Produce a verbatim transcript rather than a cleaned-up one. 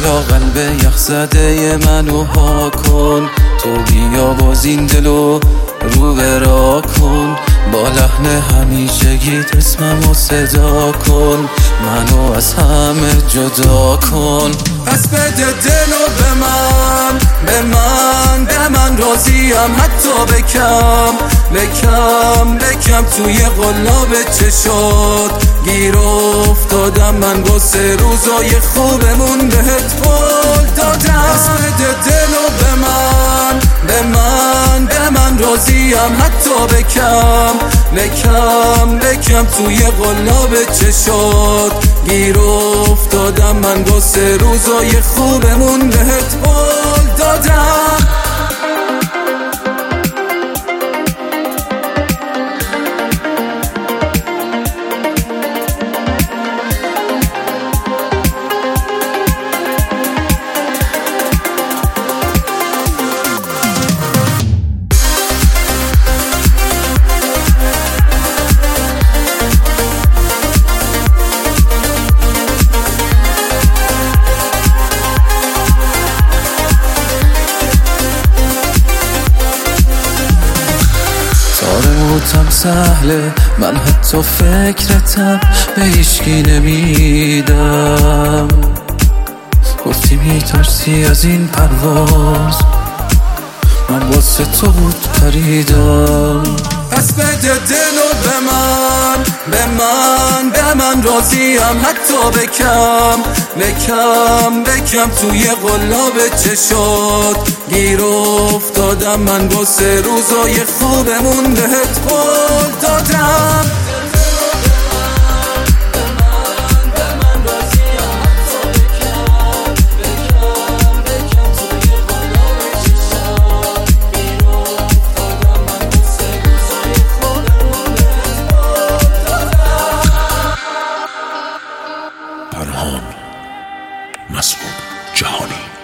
حالا قلب یخ زده منو ها کن، تو بیا باز این دلو رو برا کن، با لحن همیشگیت اسممو صدا کن، منو از همه جدا کن. پس بده دلو به من، به من به من راضیم حتی بکم بکم بکم توی قلاب چشات گیر افتادم من با سه روزای خوبمون بهت قول دادم. پس بده دلو به من، به من به من راضیم حتی بکم بکم بکم توی قلاب چشات گیر افتادم من با سه روزای خوبمون بهت قول دادم. تم سهله، من حتی فکرتم به هیچکی نمیدم، گفتی میترسی از این پرواز، من واسه تو بود پریدم. پس بده دلو به من، به من به من راضیم حتی بکم بکم بکم توی قلاب چشات گیر افتادم من با سه روزای خوبمون بهت قول دادم. پرهام مسعود جهانی.